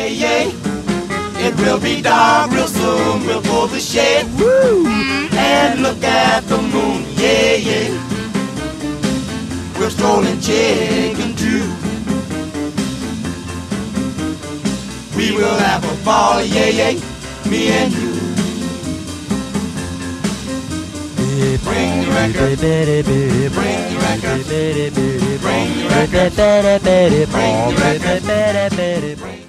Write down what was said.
yeah, yeah. It will be dark real soon. We'll pull the shade. Woo! And look at the moon, yeah, yeah. We're strolling chicken too. We will have a ball, yeah, yeah. Me and you. Bring the record. Bring the record. Bring the record. Bring the record.